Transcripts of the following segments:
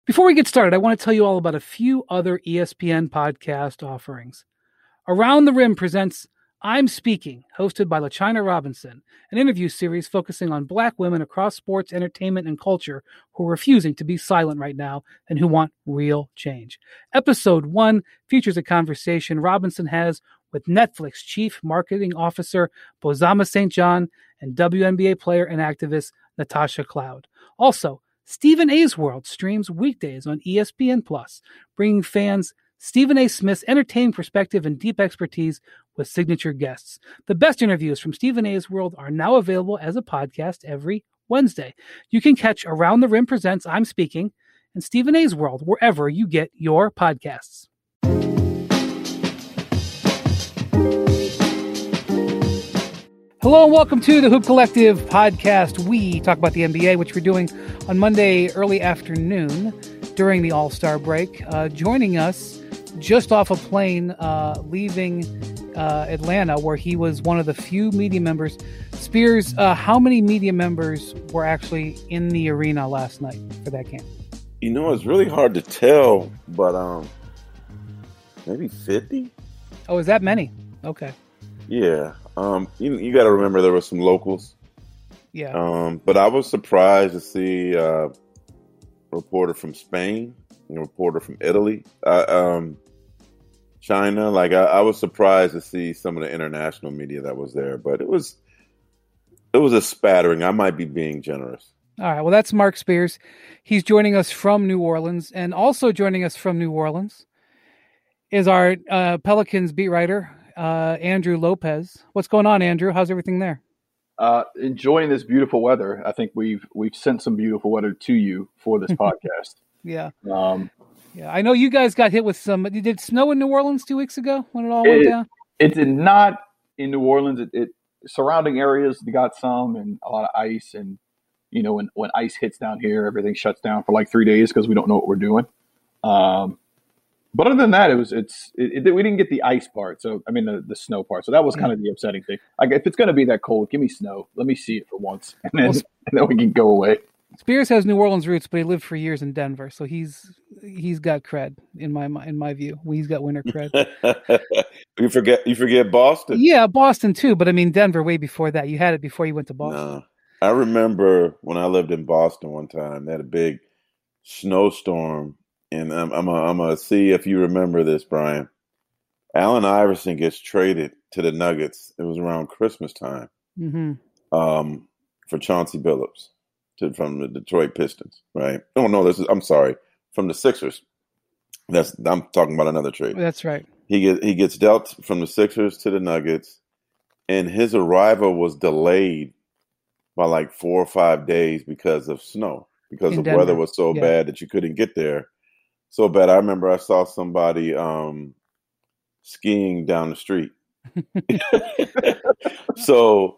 Before we get started, I want to tell you all about a few other ESPN podcast offerings. Around the Rim presents I'm Speaking, hosted by LaChina Robinson, an interview series focusing on Black women across sports, entertainment, and culture who are refusing to be silent right now and who want real change. Episode 1 features a conversation Robinson has with Netflix Chief Marketing Officer Bozoma St. John and WNBA player and activist Natasha Cloud. Also, Stephen A's World streams weekdays on ESPN+, bringing fans Stephen A. Smith's entertaining perspective and deep expertise with signature guests. The best interviews from Stephen A's World are now available as a podcast every Wednesday. You can catch Around the Rim Presents I'm Speaking and Stephen A's World wherever you get your podcasts. Hello and welcome to the Hoop Collective podcast. We talk about the NBA, which we're doing on Monday early afternoon during the All-Star break. Joining us just off a plane leaving Atlanta, where he was one of the few media members. Spears, how many media members were actually in the arena last night for that game? You know, it's really hard to tell, but maybe 50? Oh, is that many? Okay. Yeah. You got to remember there were some locals. Yeah. But I was surprised to see a reporter from Spain, a reporter from Italy, China. I was surprised to see some of the international media that was there, but it was a spattering. I might be being generous. All right. Well, that's Mark Spears. He's joining us from New Orleans, and also joining us from New Orleans is our Pelicans beat writer, Andrew Lopez. What's going on, Andrew? How's everything there? Enjoying this beautiful weather. I think we've sent some beautiful weather to you for this podcast. Yeah. Yeah. I know you guys got hit with some. Did it snow in New Orleans 2 weeks ago when it all went down? It did not in New Orleans. It surrounding areas got some and a lot of ice. And you know, when ice hits down here, everything shuts down for like 3 days because we don't know what we're doing. But other than that, we didn't get the ice part. So, I mean, the snow part. So that was kind of the upsetting thing. Like, if it's going to be that cold, give me snow. Let me see it for once. And then we can go away. Spears has New Orleans roots, but he lived for years in Denver. So he's got cred in my view. He's got winter cred. You forget Boston? Yeah, Boston too. But I mean, Denver way before that. You had it before you went to Boston. No. I remember when I lived in Boston one time, they had a big snowstorm. And I'm gonna see if you remember this, Brian. Allen Iverson gets traded to the Nuggets. It was around Christmas time. Mm-hmm. For Chauncey Billups from the Detroit Pistons, right? Oh no, I'm sorry, from the Sixers. I'm talking about another trade. That's right. He gets dealt from the Sixers to the Nuggets, and his arrival was delayed by like 4 or 5 days because of snow, because the weather was so bad that you couldn't get there. So bad. I remember I saw somebody skiing down the street. So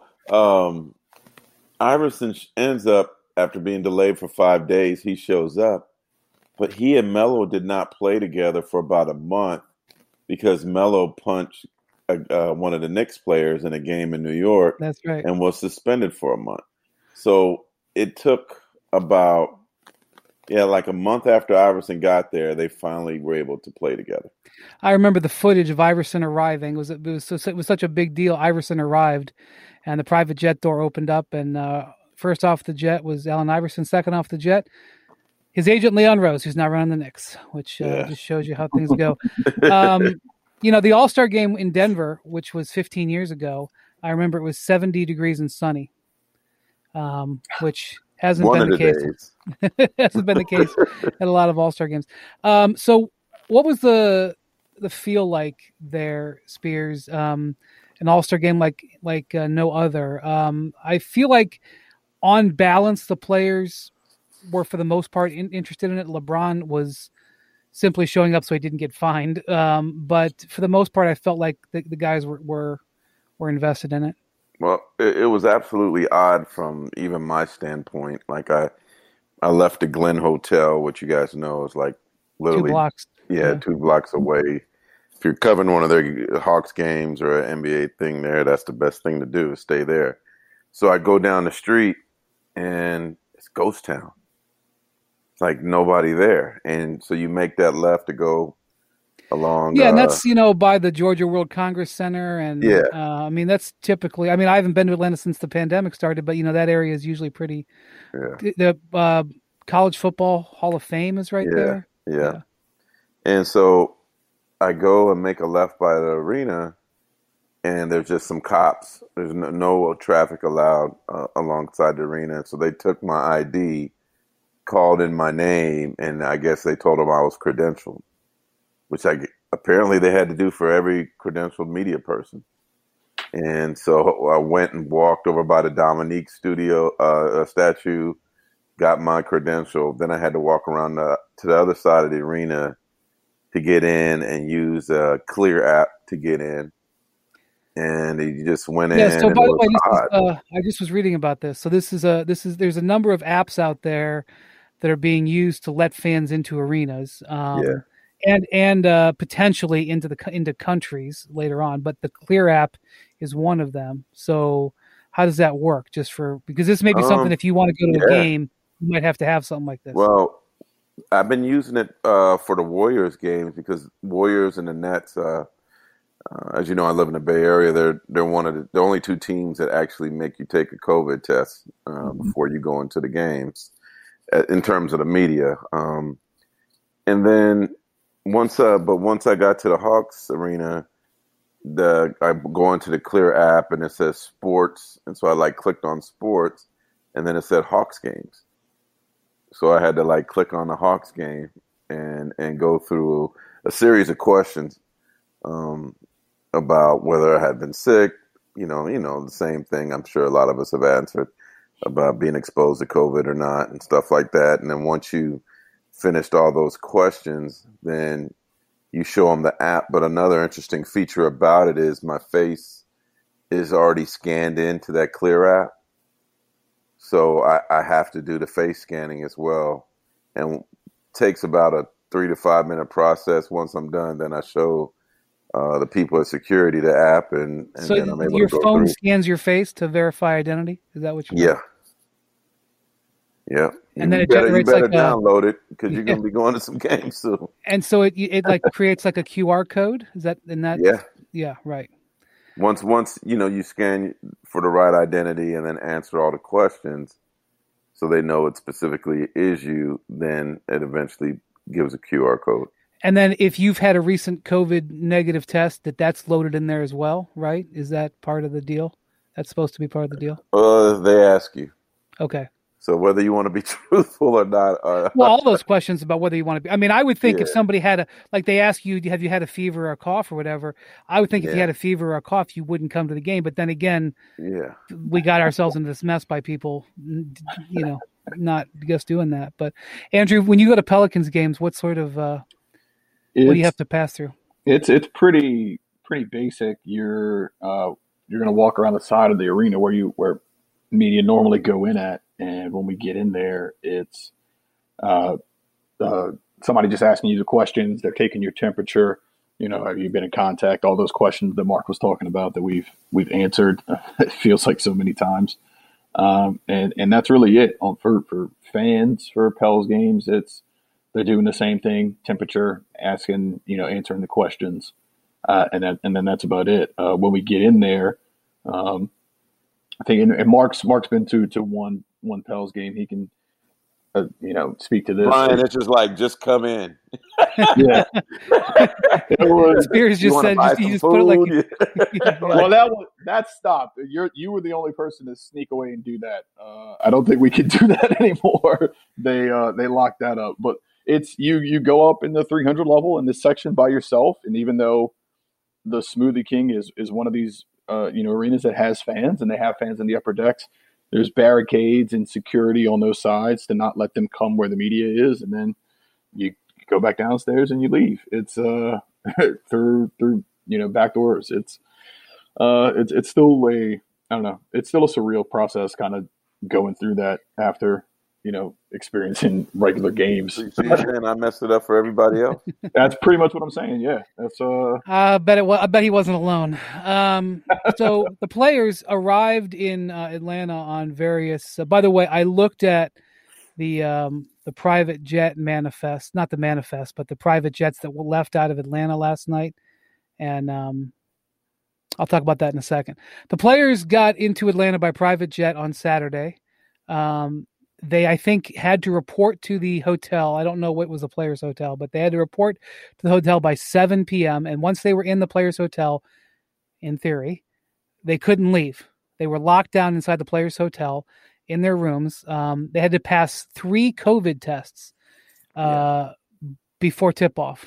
Iverson ends up, after being delayed for 5 days, he shows up. But he and Melo did not play together for about a month because Melo punched one of the Knicks players in a game in New York. That's right. And was suspended for a month. So it took about... Yeah, like a month after Iverson got there, they finally were able to play together. I remember the footage of Iverson arriving. It was such a big deal. Iverson arrived, and the private jet door opened up, and first off the jet was Allen Iverson. Second off the jet, his agent Leon Rose, who's now running the Knicks, which just shows you how things go. The All-Star game in Denver, which was 15 years ago, I remember it was 70 degrees and sunny, which hasn't been the case. Hasn't been the case at a lot of All-Star games. So what was the feel like there, Spears? An All-Star game like no other. I feel like on balance, the players were for the most part interested in it. LeBron was simply showing up so he didn't get fined. But for the most part, I felt like the guys were invested in it. Well, it was absolutely odd from even my standpoint. Like I left the Glen Hotel, which you guys know is like literally 2 blocks. Yeah, 2 blocks away. If you're covering one of their Hawks games or an NBA thing there, that's the best thing to do is stay there. So I go down the street and it's ghost town. like nobody there, and so you make that left to go along. Yeah, and that's by the Georgia World Congress Center, and I mean that's typically. I mean, I haven't been to Atlanta since the pandemic started, but that area is usually pretty. Yeah. The College Football Hall of Fame is right there. Yeah, and so I go and make a left by the arena, and there's just some cops. There's no traffic allowed alongside the arena, so they took my ID, called in my name, and I guess they told them I was credentialed, which apparently they had to do for every credentialed media person. And so I went and walked over by the Dominique statue, got my credential. Then I had to walk around to the other side of the arena to get in and use a Clear app to get in. And he just went in. Yeah. So by the way, I just was reading about this. So there's a number of apps out there that are being used to let fans into arenas. And potentially into countries later on, but the Clear app is one of them. So how does that work? Because this may be something, if you want to go to a game, you might have to have something like this. Well, I've been using it for the Warriors games, because Warriors and the Nets, as you know, I live in the Bay Area. They're one of the only two teams that actually make you take a COVID test before you go into the games, in terms of the media. And then once I got to the Hawks arena, I go into the Clear app and it says sports, and so I clicked on sports, and then it said Hawks games. So I had to click on the Hawks game and go through a series of questions about whether I had been sick, the same thing I'm sure a lot of us have answered, about being exposed to COVID or not and stuff like that. And then once you finished all those questions, then you show them the app. But another interesting feature about it is my face is already scanned into that Clear app. So I have to do the face scanning as well. And it takes about a 3 to 5 minute process. Once I'm done, then I show the people at security the app, and so then I'm able your to go phone through. Scans your face to verify identity? Is that what you're doing? Yeah. And then you better download it, because you're going to be going to some games soon. And so it creates a QR code? Is that in that? Yeah. Yeah, right. Once you scan for the right identity and then answer all the questions so they know it specifically is you, then it eventually gives a QR code. And then if you've had a recent COVID negative test, that's loaded in there as well, right? Is that part of the deal? That's supposed to be part of the deal? They ask you. Okay. So whether you want to be truthful or not. Well, all those questions about whether you want to be. I mean, I would think if somebody had they ask you, have you had a fever or a cough or whatever? I would think if you had a fever or a cough, you wouldn't come to the game. But then again, we got ourselves into this mess by people, not just doing that. But Andrew, when you go to Pelicans games, what sort of what do you have to pass through? It's pretty basic. You're going to walk around the side of the arena where media normally go in at. And when we get in there, it's somebody just asking you the questions. They're taking your temperature. Have you been in contact? All those questions that Mark was talking about that we've answered. It feels like so many times. And that's really it for fans for Pels games. They're doing the same thing: temperature, asking, answering the questions, and then that's about it. When we get in there, I think, and Mark's been to one Pels game. He can, speak to this. Brian, it's just come in. Yeah. Spears just said, he just put it Well, that stopped. You were the only person to sneak away and do that. I don't think we can do that anymore. They locked that up. But it's you go up in the 300 level in this section by yourself, and even though the Smoothie King is one of these arenas that has fans, and they have fans in the upper decks, there's barricades and security on those sides to not let them come where the media is, and then you go back downstairs and you leave. It's through back doors. It's still it's still a surreal process, kind of going through that after experiencing regular games. So you're saying I messed it up for everybody else? That's pretty much what I'm saying. Yeah, that's I bet he wasn't alone. So the players arrived in Atlanta on various. By the way, I looked at the the private jet manifest, not the manifest, but the private jets that were left out of Atlanta last night. And I'll talk about that in a second. The players got into Atlanta by private jet on Saturday. They, I think, had to report to the hotel. I don't know what was the players' hotel, but they had to report to the hotel by 7 p.m. And once they were in the players' hotel, in theory, they couldn't leave. They were locked down inside the players' hotel in their rooms. They had to pass 3 COVID tests before tip-off.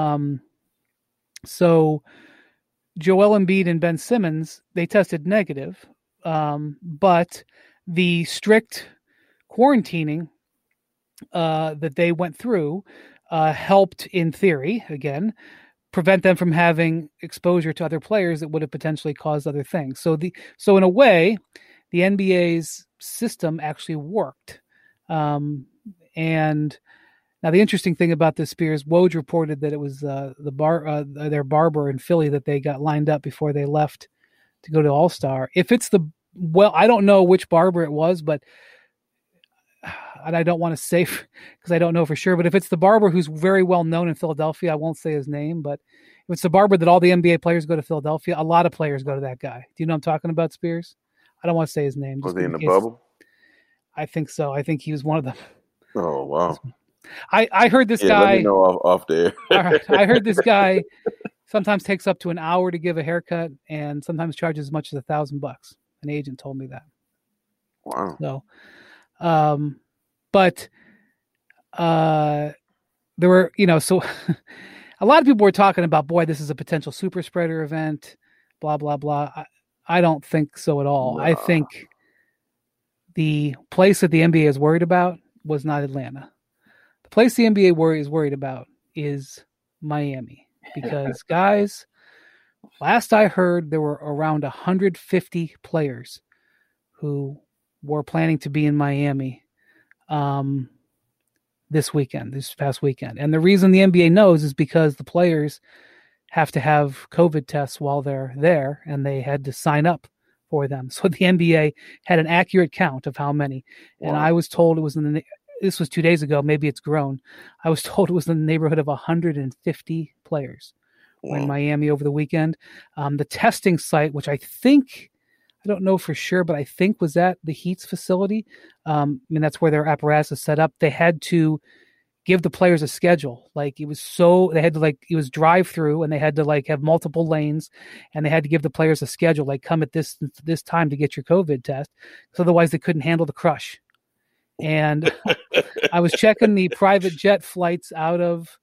So Joel Embiid and Ben Simmons, they tested negative, but the strict quarantining that they went through helped, in theory, again, prevent them from having exposure to other players that would have potentially caused other things. So in a way, the NBA's system actually worked. And now the interesting thing about this, Spears, Woj reported that it was their barber in Philly that they got lined up before they left to go to All-Star. If it's I don't know which barber it was, but and I don't want to say because I don't know for sure, but if it's the barber who's very well known in Philadelphia, I won't say his name, but if it's the barber that all the NBA players go to Philadelphia, a lot of players go to that guy. Do you know what I'm talking about, Spears? I don't want to say his name. Was he in the bubble? I think so. I think he was one of them. Oh, wow. I heard this guy. Let me know off there. All right. I heard this guy sometimes takes up to an hour to give a haircut and sometimes charges as much as $1,000. An agent told me that. Wow. So, but there were, so a lot of people were talking about, boy, this is a potential super spreader event, blah, blah, blah. I don't think so at all. No. I think the place that the NBA is worried about was not Atlanta. The place the NBA is worried about is Miami. Because, guys, last I heard, there were around 150 players who were planning to be in Miami this past weekend. And the reason the NBA knows is because the players have to have COVID tests while they're there, and they had to sign up for them. So the NBA had an accurate count of how many. Wow. And I was told it was this was 2 days ago, maybe it's grown. I was told it was in the neighborhood of 150 players in Miami over the weekend. The testing site, which I don't know for sure, but I think was at the Heat's facility. That's where their apparatus is set up. They had to give the players a schedule. It was drive through, and they had to have multiple lanes, and they had to give the players a schedule, come at this time to get your COVID test. So otherwise they couldn't handle the crush. And I was checking the private jet flights out of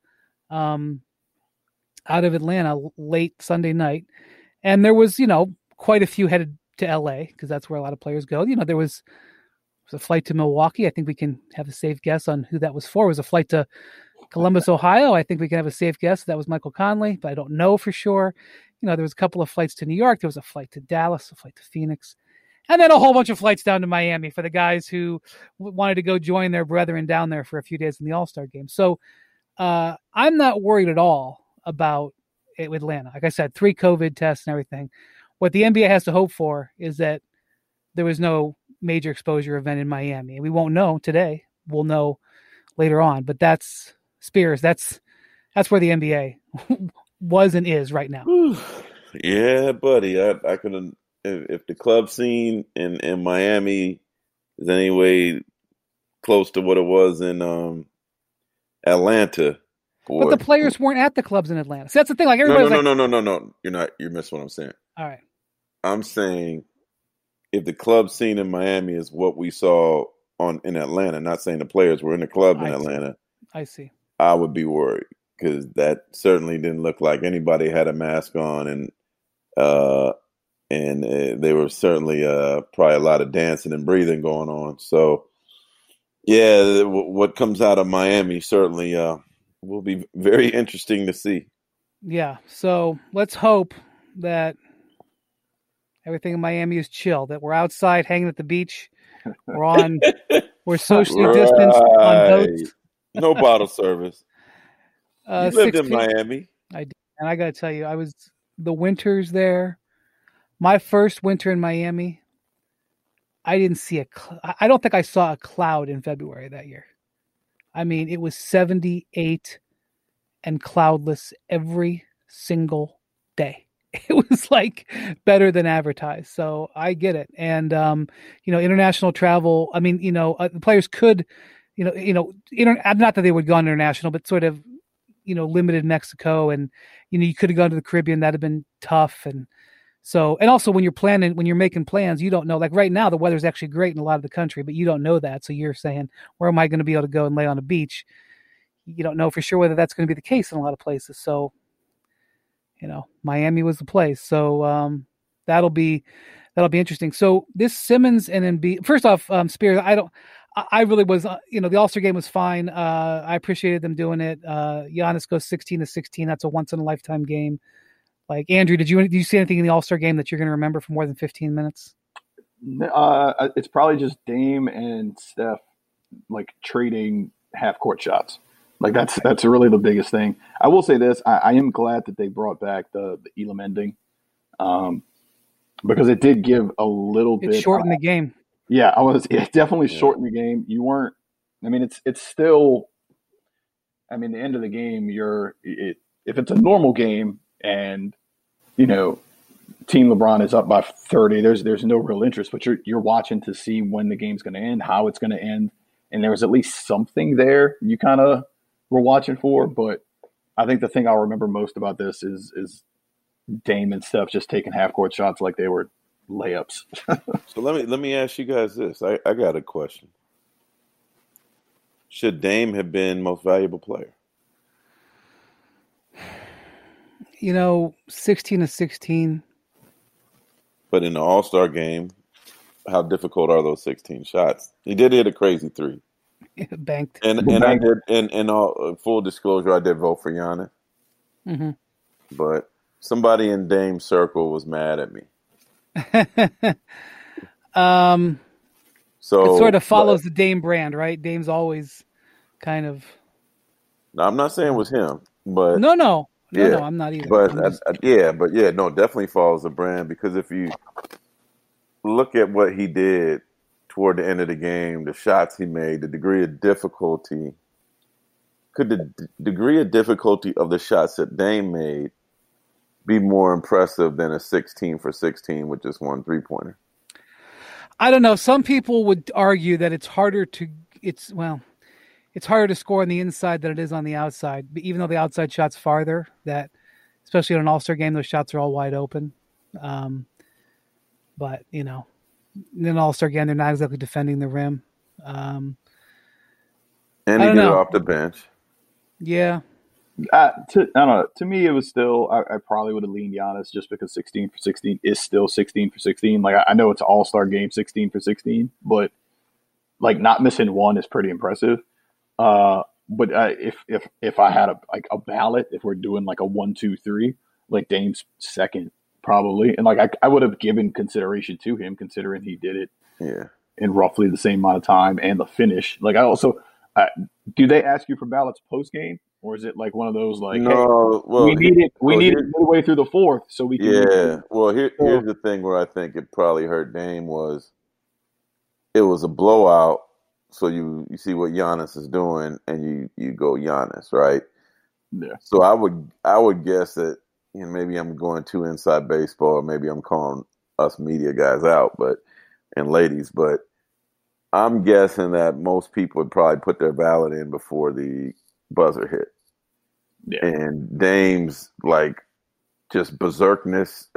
Atlanta late Sunday night. And there was, quite a few headed to LA because that's where a lot of players go. There was a flight to Milwaukee. I think we can have a safe guess on who that was for. It was a flight to Columbus, Ohio. I think we can have a safe guess that was Michael Conley, but I don't know for sure. There was a couple of flights to New York. There was a flight to Dallas, a flight to Phoenix, and then a whole bunch of flights down to Miami for the guys who wanted to go join their brethren down there for a few days in the All-Star game. So I'm not worried at all about it with Atlanta. Like I said, 3 COVID tests and everything. What the NBA has to hope for is that there was no major exposure event in Miami. We won't know today. We'll know later on. But that's Spears. That's where the NBA was and is right now. Yeah, buddy. I couldn't. If the club scene in Miami is any way close to what it was in Atlanta. Boy. But the players weren't at the clubs in Atlanta. So that's the thing. Everybody's No. You're missing what I'm saying. All right. I'm saying if the club scene in Miami is what we saw in Atlanta, not saying the players were in the club in Atlanta. I see. I would be worried because that certainly didn't look like anybody had a mask on, and they were certainly probably a lot of dancing and breathing going on. So, yeah, what comes out of Miami certainly will be very interesting to see. Yeah, so let's hope that everything in Miami is chill, that we're outside hanging at the beach. We're socially distanced on boats. No bottle service. You lived in Miami. I did. And I got to tell you, the winters there, my first winter in Miami, I didn't see I don't think I saw a cloud in February that year. I mean, it was 78 and cloudless every single day. It was like better than advertised. So I get it. And, international travel, I mean, the players could, not that they would go international, but sort of, limited Mexico, and, you could have gone to the Caribbean. That'd have been tough. And so, and also when you're making plans, you don't know, like right now, the weather's actually great in a lot of the country, but you don't know that. So you're saying, where am I going to be able to go and lay on a beach? You don't know for sure whether that's going to be the case in a lot of places. So, Miami was the place. So that'll be interesting. So this Simmons and Embiid, first off, Spears, I really was, the All-Star game was fine. I appreciated them doing it. Giannis goes 16-16. That's a once in a lifetime game. Like, Andrew, did you see anything in the All-Star game that you're going to remember for more than 15 minutes? It's probably just Dame and Steph like trading half court shots. Like that's really the biggest thing. I will say this: I am glad that they brought back the Elam ending, because it did give a little bit. It shortened the game. Yeah, it definitely shortened the game. You weren't. I mean, it's still. I mean, the end of the game, if it's a normal game and Team LeBron is up by 30, there's no real interest, but you're watching to see when the game's going to end, how it's going to end, and there was at least something there you kind of were watching for. But I think the thing I'll remember most about this is Dame and Steph just taking half court shots like they were layups. So let me ask you guys this. I got a question. Should Dame have been most valuable player? 16-16. But in the All-Star game, how difficult are those 16 shots? He did hit a crazy 3. Banked. And I did, in all full disclosure, I did vote for Giannis. Mm-hmm. But somebody in Dame's circle was mad at me. So it sort of follows the Dame brand, right? Dame's always kind of. No, I'm not saying it was him, but no, I'm not either. But definitely follows the brand, because if you look at what he did toward the end of the game, the shots he made, the degree of difficulty. Could the degree of difficulty of the shots that Dame made be more impressive than a 16 for 16 with just one 3-pointer? I don't know. Some people would argue that it's harder to score on the inside than it is on the outside. Even though the outside shot's farther, that especially in an All-Star game, those shots are all wide open. But in an All-Star game, they're not exactly defending the rim. And he did it off the bench. Yeah. I don't know. To me, it was still. I probably would have leaned Giannis just because 16 for 16 is still 16 for 16. Like I know it's an All-Star game, 16 for 16, but like not missing one is pretty impressive. But if I had a ballot, if we're doing like a 1, 2, 3, like Dame's second probably, and like I would have given consideration to him considering he did it in roughly the same amount of time and the finish. Like I also, do they ask you for ballots post game? Or is it like one of those like, no, hey, we need it midway through the fourth so we can. Yeah, well, here's the thing where I think it probably hurt Dame was it was a blowout. So you see what Giannis is doing, and you go Giannis, right? Yeah. So I would guess that maybe I'm going too inside baseball, or maybe I'm calling us media guys out, and ladies, but I'm guessing that most people would probably put their ballot in before the buzzer hit. Yeah. And Dame's like just berserkness,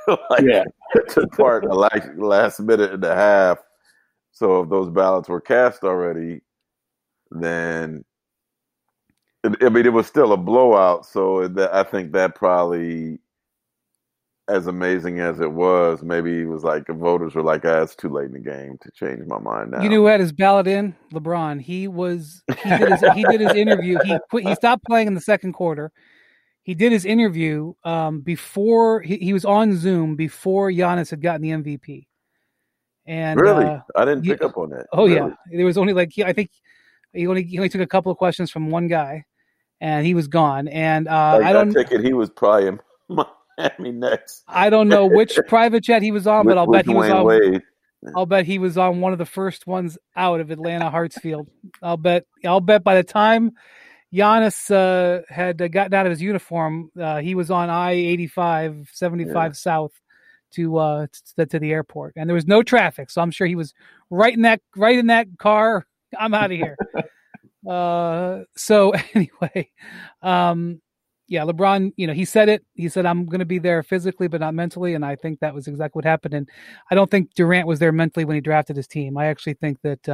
took part in the last minute and a half. So if those ballots were cast already, then it was still a blowout. So I think that probably, as amazing as it was, maybe it was like the voters were like, it's too late in the game to change my mind now. You know who had his ballot in? LeBron. He did his interview. He stopped playing in the second quarter. He did his interview before he was on Zoom before Giannis had gotten the MVP. And really, I didn't pick up on that. Oh really? Yeah, there was only I think he only took a couple of questions from one guy, and he was gone. And I don't take it. He was probably in Miami next. I don't know which private jet he was on, but I'll bet he was on. Wade. I'll bet he was on one of the first ones out of Atlanta Hartsfield. I'll bet by the time Giannis had gotten out of his uniform, he was on I-85, 75 South to the airport, and there was no traffic, so I'm sure he was right in that car. I'm out of here. So anyway, LeBron, he said it. He said, I'm going to be there physically, but not mentally. And I think that was exactly what happened. And I don't think Durant was there mentally when he drafted his team. I actually think that,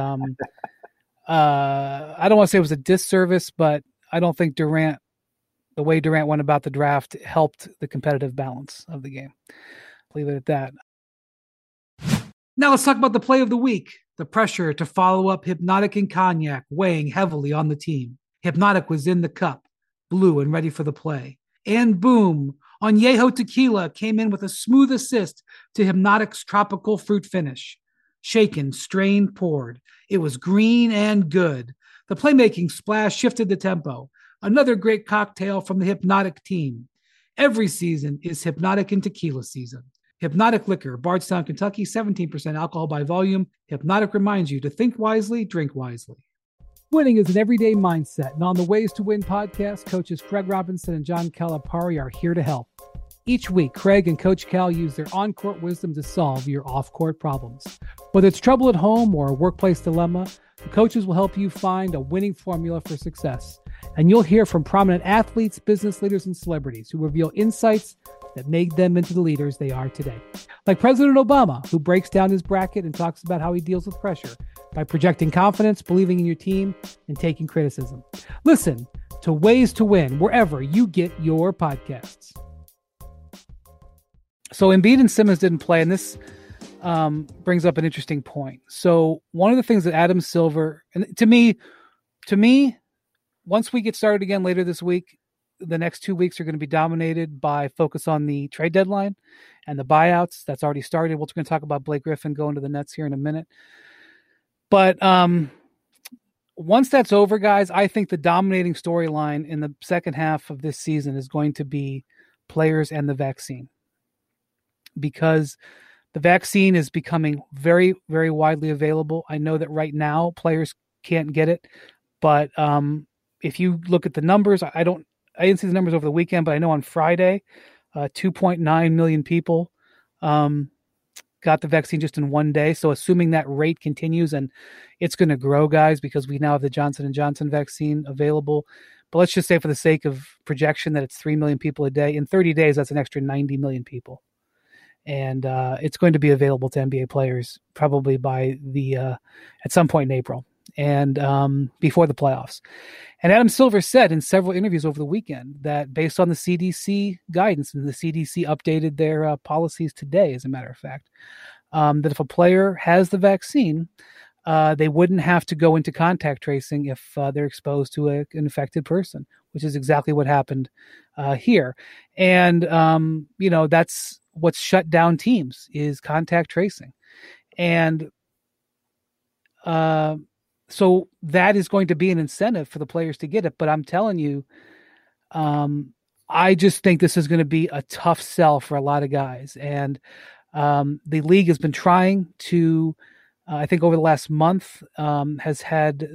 I don't want to say it was a disservice, but I don't think the way Durant went about the draft helped the competitive balance of the game. Leave it at that. Now let's talk about the play of the week. The pressure to follow up Hypnotic and Cognac weighing heavily on the team. Hypnotic was in the cup, blue and ready for the play. And boom, Añejo Tequila came in with a smooth assist to Hypnotic's tropical fruit finish. Shaken, strained, poured. It was green and good. The playmaking splash shifted the tempo. Another great cocktail from the Hypnotic team. Every season is Hypnotic and Tequila season. Hypnotic Liquor, Bardstown, Kentucky, 17% alcohol by volume. Hypnotic reminds you to think wisely, drink wisely. Winning is an everyday mindset, and on the Ways to Win podcast, coaches Craig Robinson and John Calipari are here to help. Each week, Craig and Coach Cal use their on-court wisdom to solve your off-court problems. Whether it's trouble at home or a workplace dilemma, the coaches will help you find a winning formula for success. And you'll hear from prominent athletes, business leaders, and celebrities who reveal insights that made them into the leaders they are today. Like President Obama, who breaks down his bracket and talks about how he deals with pressure by projecting confidence, believing in your team, and taking criticism. Listen to Ways to Win wherever you get your podcasts. So Embiid and Simmons didn't play, and this brings up an interesting point. So one of the things that Adam Silver, and to me, once we get started again later this week, the next 2 weeks are going to be dominated by focus on the trade deadline and the buyouts. That's already started. We're going to talk about Blake Griffin going to the Nets here in a minute. But once that's over, guys, I think the dominating storyline in the second half of this season is going to be players and the vaccine. Because the vaccine is becoming very, very widely available. I know that right now players can't get it. But if you look at the numbers, I didn't see the numbers over the weekend, but I know on Friday, 2.9 million people got the vaccine just in one day. So assuming that rate continues, and it's going to grow, guys, because we now have the Johnson & Johnson vaccine available. But let's just say for the sake of projection that it's 3 million people a day. In 30 days, that's an extra 90 million people. And it's going to be available to NBA players probably by at some point in April and before the playoffs. And Adam Silver said in several interviews over the weekend that based on the CDC guidance, and the CDC updated their policies today, as a matter of fact, that if a player has the vaccine, they wouldn't have to go into contact tracing if they're exposed to an infected person, which is exactly what happened here. And, that's what's shut down teams is contact tracing. And so that is going to be an incentive for the players to get it. But I'm telling you, I just think this is going to be a tough sell for a lot of guys. And the league has been trying to, I think over the last month, has had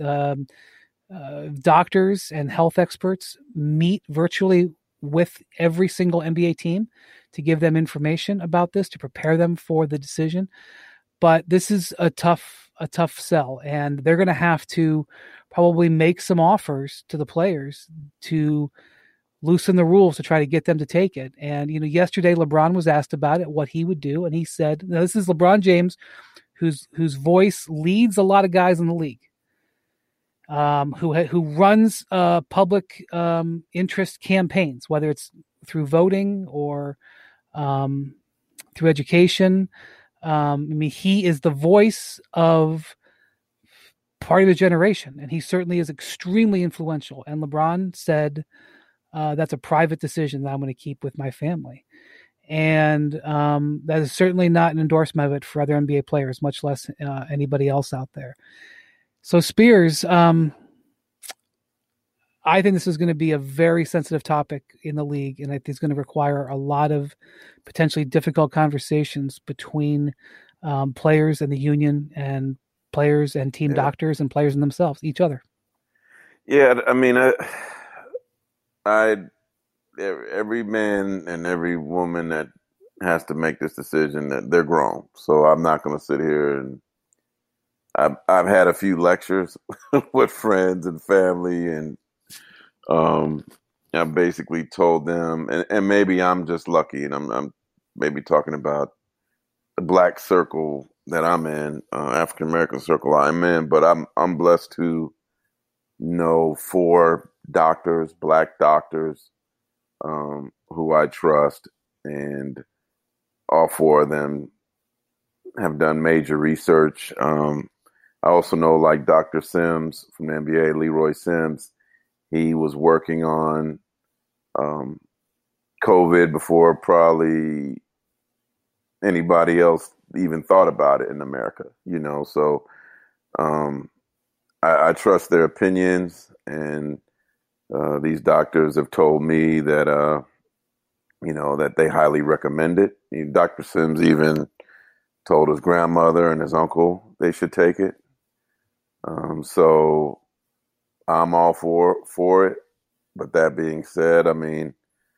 doctors and health experts meet virtually with every single NBA team to give them information about this, to prepare them for the decision. But this is a tough sell, and they're going to have to probably make some offers to the players to loosen the rules to try to get them to take it. And, yesterday LeBron was asked about it, what he would do. And he said, now this is LeBron James, whose voice leads a lot of guys in the league, who runs public interest campaigns, whether it's through voting or through education. He is the voice of part of the generation, and he certainly is extremely influential. And LeBron said, that's a private decision that I'm going to keep with my family. And that is certainly not an endorsement of it for other NBA players, much less anybody else out there. So Spears, I think this is going to be a very sensitive topic in the league, and I think it's going to require a lot of potentially difficult conversations between players and the union, and players and team doctors, and players in themselves, each other. Yeah, I mean, every man and every woman that has to make this decision, that they're grown. So I'm not going to sit here and I've had a few lectures with friends and family, and I basically told them, and maybe I'm just lucky, and I'm maybe talking about the black circle that I'm in, African American circle I'm in, but I'm blessed to know 4 doctors, black doctors, who I trust, and all 4 of them have done major research. I also know, like Dr. Sims from the NBA, Leroy Sims, he was working on COVID before probably anybody else even thought about it in America, So I trust their opinions, and these doctors have told me that, that they highly recommend it. Dr. Sims even told his grandmother and his uncle they should take it. So I'm all for it. But that being said, I mean,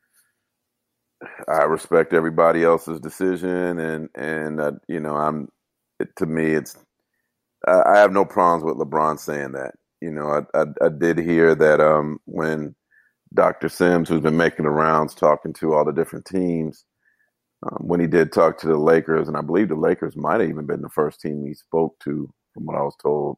I respect everybody else's decision, and to me, I have no problems with LeBron saying that. I did hear that when Dr. Sims, who's been making the rounds, talking to all the different teams, when he did talk to the Lakers, and I believe the Lakers might have even been the first team he spoke to, from what I was told,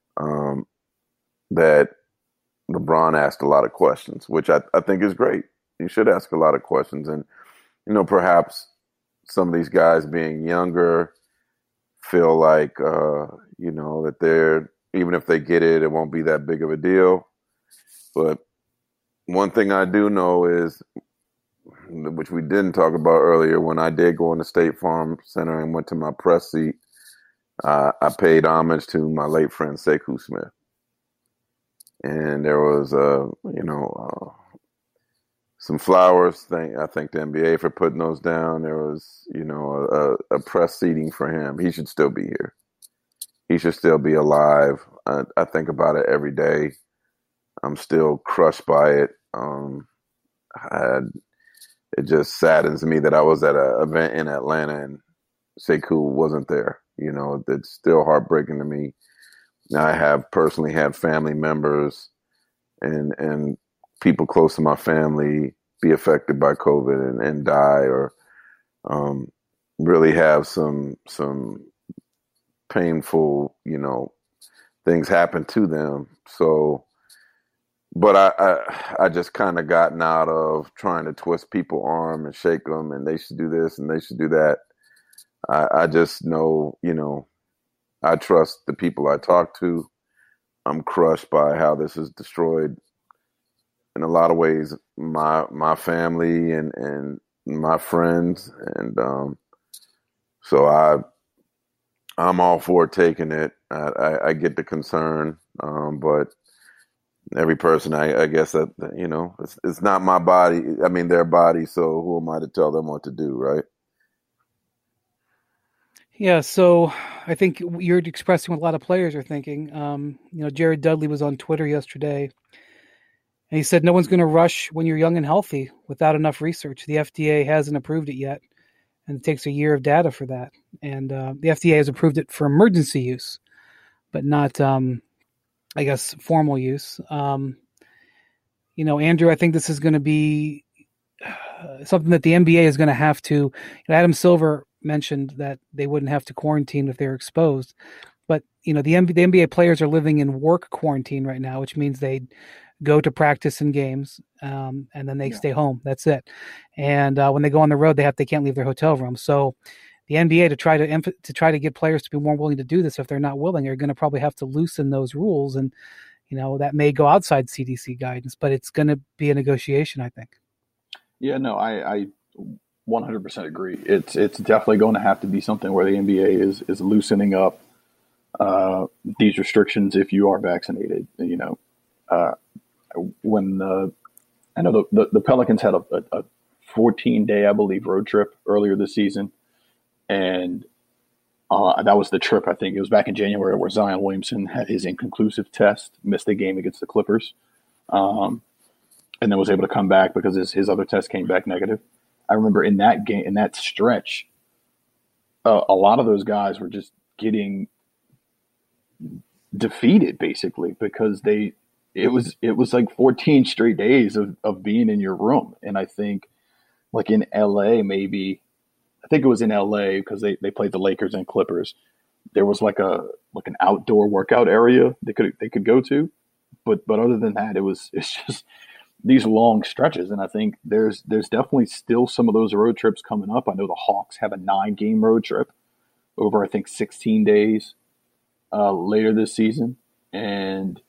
that LeBron asked a lot of questions, which I think is great. You should ask a lot of questions. And, perhaps some of these guys being younger feel like, that they're, even if they get it, it won't be that big of a deal. But one thing I do know is, which we didn't talk about earlier, when I did go in the State Farm Center and went to my press seat, I paid homage to my late friend Sekou Smith. And there was, some flowers. I thank the NBA for putting those down. There was, a press seating for him. He should still be here. He should still be alive. I think about it every day. I'm still crushed by it. It just saddens me that I was at an event in Atlanta and Sekou wasn't there. It's still heartbreaking to me. I have personally had family members and people close to my family be affected by COVID and die, or really have some painful, things happen to them. So, but I just kind of gotten out of trying to twist people's arm and shake them, and they should do this and they should do that. I just know, I trust the people I talk to. I'm crushed by how this has destroyed, in a lot of ways, my family and my friends, and so I'm all for taking it. I get the concern, but every person, I guess that it's not my body. I mean, their body. So who am I to tell them what to do, right? Yeah, so I think you're expressing what a lot of players are thinking. Jared Dudley was on Twitter yesterday, and he said no one's going to rush when you're young and healthy without enough research. The FDA hasn't approved it yet, and it takes a year of data for that. And the FDA has approved it for emergency use, but not, I guess, formal use. Andrew, I think this is going to be something that the NBA is going to have to. Adam Silver mentioned that they wouldn't have to quarantine if they're exposed, but the NBA players are living in work quarantine right now, which means they go to practice and games, and then they stay home. That's it. And when they go on the road, they can't leave their hotel room. So the NBA, to try to get players to be more willing to do this, if they're not willing, are going to probably have to loosen those rules, and that may go outside CDC guidance, but it's going to be a negotiation, I think. Yeah, no, I 100% agree. It's definitely going to have to be something where the NBA is loosening up these restrictions if you are vaccinated. When I know the Pelicans had a 14-day, I believe, road trip earlier this season, and That was the trip, I think. It was back in January where Zion Williamson had his inconclusive test, missed a game against the Clippers, and then was able to come back because his other test came back negative. I remember in that game, in that stretch, a lot of those guys were just getting defeated basically because it was like 14 straight days of being in your room. And I think like in LA, maybe, I think it was in LA because they played the Lakers and Clippers. There was like an outdoor workout area they could go to. But other than that, it's just these long stretches. And I think there's definitely still some of those road trips coming up. I know the Hawks have a 9-game road trip over, I think, 16 days later this season. And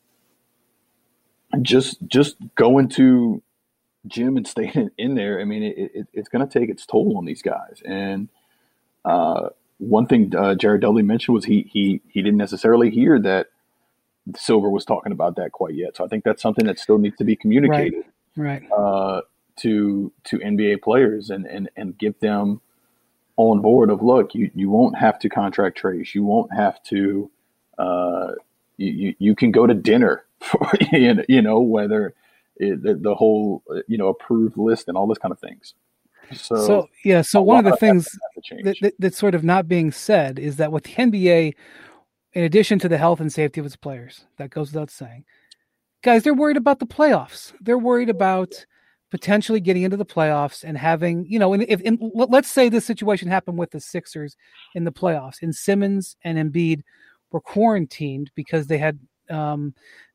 just going to gym and staying in there, I mean, it's going to take its toll on these guys. And one thing Jared Dudley mentioned was he didn't necessarily hear that Silver was talking about that quite yet. So I think that's something that still needs to be communicated right. To NBA players and get them on board of, look, you won't have to contract trace. You won't have to you can go to dinner for, whether the whole, approved list and all those kind of things. So one of the things that's sort of not being said is that with the NBA, in addition to the health and safety of its players, that goes without saying, guys, they're worried about the playoffs. They're worried about potentially getting into the playoffs and having, let's say this situation happened with the Sixers in the playoffs, and Simmons and Embiid were quarantined because they had an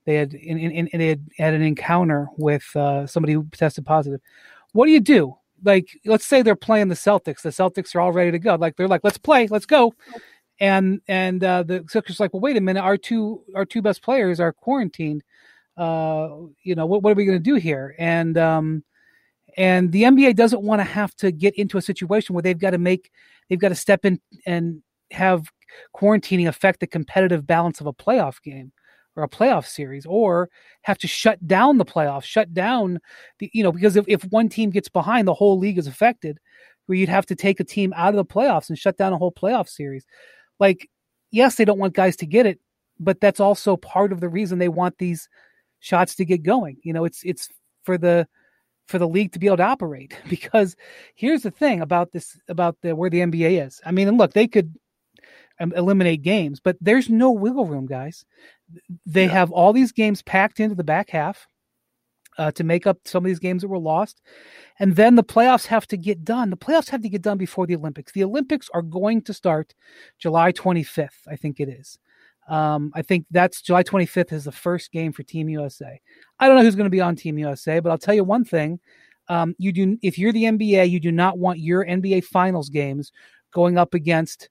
encounter with somebody who tested positive. What do you do? Like, let's say they're playing the Celtics. The Celtics are all ready to go. Like, they're like, let's play, let's go. And the Sixers are like, well, wait a minute, our two best players are quarantined. What are we going to do here? And the NBA doesn't want to have to get into a situation where they've got to step in and have quarantining affect the competitive balance of a playoff game or a playoff series, or have to shut down the playoffs, because if one team gets behind, the whole league is affected, where you'd have to take a team out of the playoffs and shut down a whole playoff series. Like, yes, they don't want guys to get it, but that's also part of the reason they want these shots to get going. It's for the league to be able to operate, because here's the thing about where the NBA is. I mean, and look, they could eliminate games, but there's no wiggle room, guys. They have all these games packed into the back half to make up some of these games that were lost. And then the playoffs have to get done. The playoffs have to get done before the Olympics. The Olympics are going to start July 25th, I think it is. I think that's July 25th is the first game for Team USA. I don't know who's going to be on Team USA, but I'll tell you one thing. If you're the NBA, you do not want your NBA Finals games going up against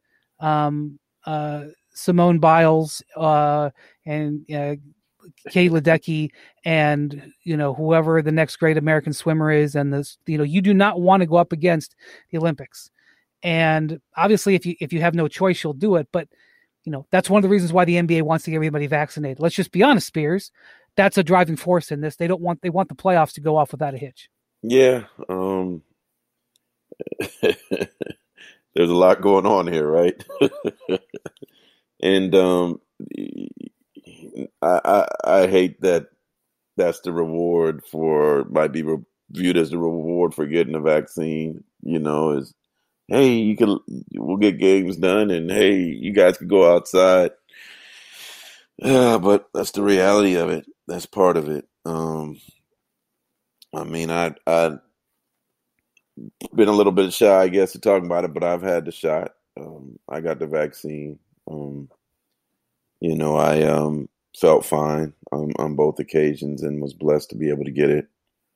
Simone Biles and Kay Ledecky and whoever the next great American swimmer is, and this you do not want to go up against the Olympics. And obviously, if you have no choice, you'll do it. But that's one of the reasons why the NBA wants to get everybody vaccinated. Let's just be honest, Spears. That's a driving force in this. They want the playoffs to go off without a hitch. Yeah. There's a lot going on here, right? And I hate that that's the reward might be viewed as the reward for getting a vaccine, is, hey, we'll get games done, and hey, you guys can go outside. But that's the reality of it. That's part of it. I mean, I've been a little bit shy, I guess, to talk about it, but I've had the shot. I got the vaccine. I felt fine on both occasions and was blessed to be able to get it.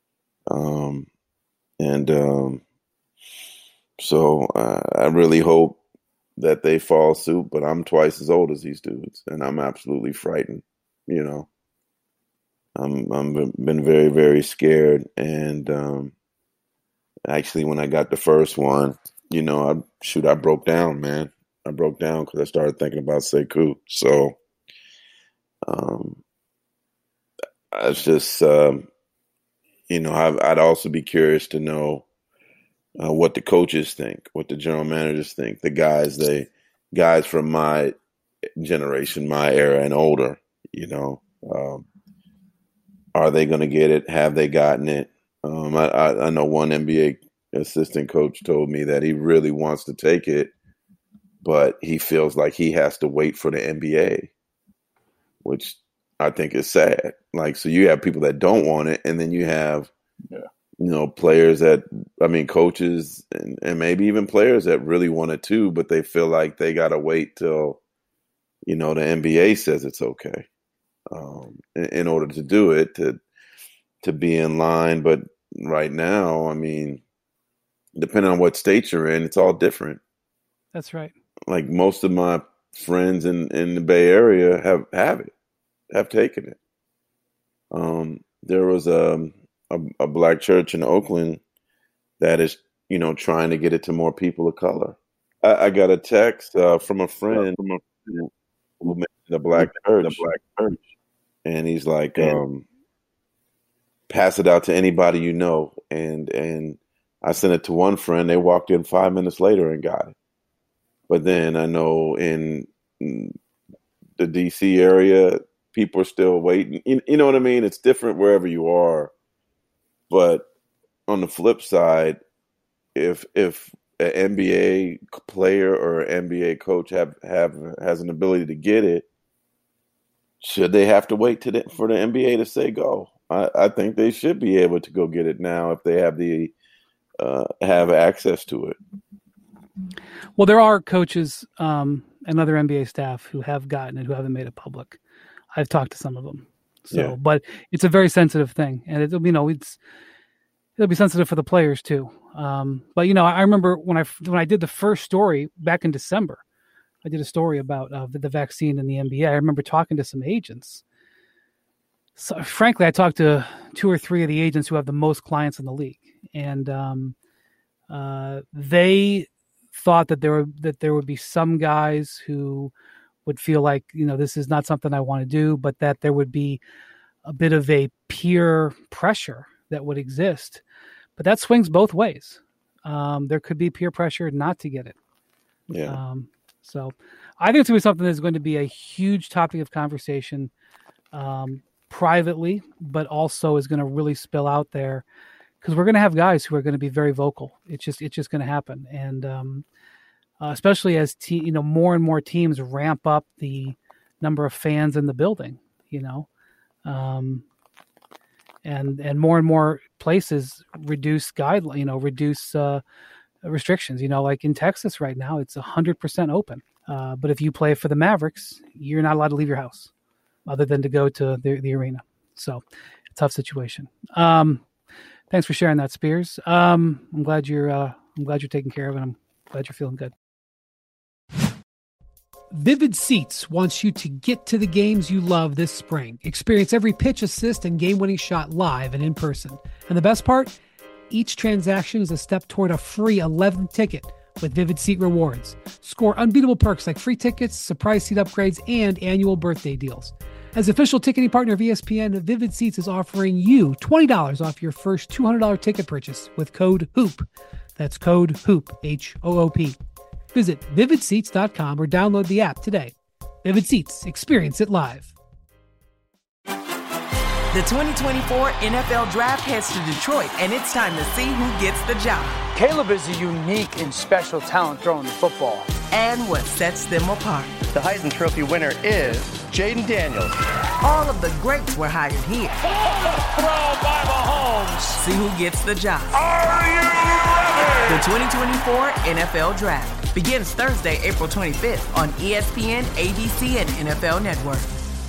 So I really hope that they follow suit, but I'm twice as old as these dudes, and I'm absolutely frightened. I'm been very, very scared. And actually, when I got the first one, I broke down, man. I broke down because I started thinking about Sekou. So it's just, I'd also be curious to know what the coaches think, what the general managers think, the guys they guys from my generation, my era and older, are they going to get it? Have they gotten it? I know one NBA assistant coach told me that he really wants to take it, but he feels like he has to wait for the NBA, which I think is sad. Like, so you have people that don't want it, and then you have, players coaches and maybe even players that really want it too, but they feel like they got to wait till, the NBA says it's okay, in order to do it, to be in line. But right now, depending on what state you're in, it's all different. That's right. Like most of my friends in the Bay Area have taken it. There was a black church in Oakland that is, trying to get it to more people of color. I got a text from a friend who mentioned a black church, and he's like, pass it out to anybody you know. And I sent it to one friend. They walked in 5 minutes later and got it. But then I know in the D.C. area, people are still waiting. You know what I mean? It's different wherever you are. But on the flip side, if an NBA player or an NBA coach has an ability to get it, should they have to wait for the NBA to say go? I think they should be able to go get it now if they have access to it. Well, there are coaches and other NBA staff who have gotten it, who haven't made it public. I've talked to some of them. So, But it's a very sensitive thing, and it'll be sensitive for the players too. But I remember when I did the first story back in December, I did a story about the vaccine in the NBA. I remember talking to some agents. So, frankly, I talked to 2 or 3 of the agents who have the most clients in the league, and they thought that there would be some guys who would feel like, this is not something I want to do, but that there would be a bit of a peer pressure that would exist. But that swings both ways. There could be peer pressure not to get it. Yeah. So I think it's going to be something that's going to be a huge topic of conversation privately, but also is going to really spill out there, because we're going to have guys who are going to be very vocal. It's just going to happen. And especially as more and more teams ramp up the number of fans in the building, and more and more places reduce restrictions. Like in Texas right now, it's 100% open. But if you play for the Mavericks, you're not allowed to leave your house other than to go to the arena. So, tough situation. Thanks for sharing that, Spears. I'm glad you're taking care of it. I'm glad you're feeling good. Vivid Seats wants you to get to the games you love this spring. Experience every pitch, assist, and game-winning shot live and in person. And the best part? Each transaction is a step toward a free 11th ticket with Vivid Seat Rewards. Score unbeatable perks like free tickets, surprise seat upgrades, and annual birthday deals. As official ticketing partner of ESPN, Vivid Seats is offering you $20 off your first $200 ticket purchase with code HOOP. That's code HOOP, H-O-O-P. Visit vividseats.com or download the app today. Vivid Seats. Experience it live. The 2024 NFL Draft heads to Detroit, and it's time to see who gets the job. Caleb is a unique and special talent throwing the football. And what sets them apart. The Heisman Trophy winner is Jaden Daniels. All of the greats were hired here. Throw by Mahomes. See who gets the job. Are you ready? The 2024 NFL Draft begins Thursday, April 25th on ESPN, ABC, and NFL Network.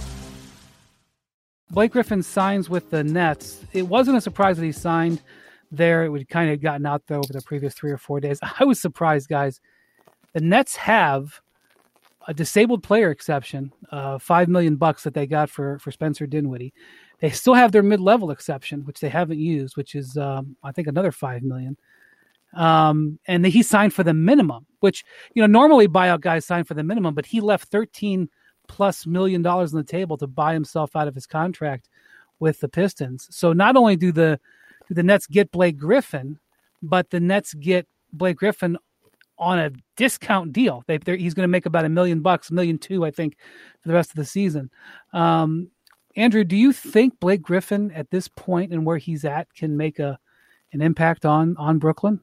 Blake Griffin signs with the Nets. It wasn't a surprise that he signed there. It would kind of gotten out there over the previous 3 or 4 days. I was surprised, guys. The Nets have a disabled player exception, $5 million that they got for Spencer Dinwiddie. They still have their mid-level exception, which they haven't used, which is, I think, another $5 million. And he signed for the minimum, which, normally buyout guys sign for the minimum, but he left $13+ million on the table to buy himself out of his contract with the Pistons. So not only do the Nets get Blake Griffin, but the Nets get Blake Griffin on a discount deal. He's going to make about $1 million, $1.2 million, I think, for the rest of the season. Andrew, do you think Blake Griffin at this point and where he's at can make an impact on Brooklyn?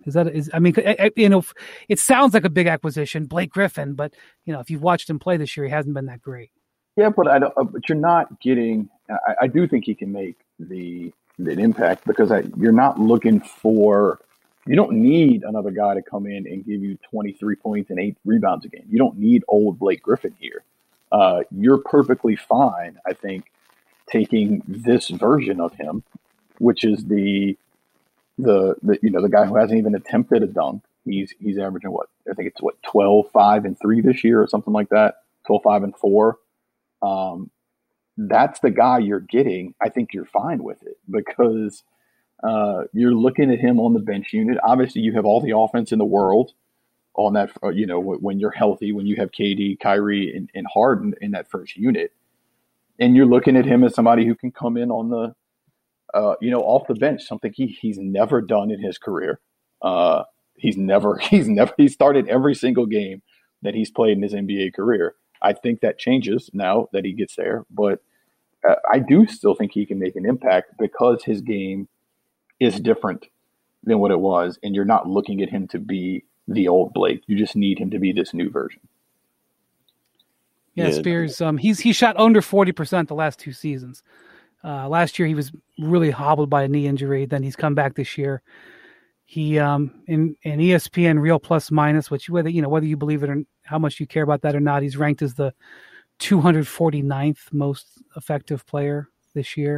It sounds like a big acquisition, Blake Griffin, but if you've watched him play this year, he hasn't been that great. Yeah, but but you're not getting. I do think he can make the impact because you're not looking for. You don't need another guy to come in and give you 23 points and 8 rebounds a game. You don't need old Blake Griffin here. You're perfectly fine, I think, taking this version of him, which is the guy who hasn't even attempted a dunk. He's averaging what? I think it's 12, 5, and 3 this year or something like that. 12, 5, and 4. That's the guy you're getting. I think you're fine with it because you're looking at him on the bench unit. Obviously, you have all the offense in the world on that. When you're healthy, when you have KD, Kyrie, and Harden in that first unit, and you're looking at him as somebody who can come in on the, off the bench, something he's never done in his career. He started every single game that he's played in his NBA career. I think that changes now that he gets there, but I do still think he can make an impact because his game is different than what it was, and you're not looking at him to be the old Blake. You just need him to be this new version. Yeah, Spears. He shot under 40% the last 2 seasons. Last year he was really hobbled by a knee injury. Then he's come back this year. He in ESPN Real Plus Minus, which whether you believe it or how much you care about that or not, he's ranked as the 249th most effective player this year.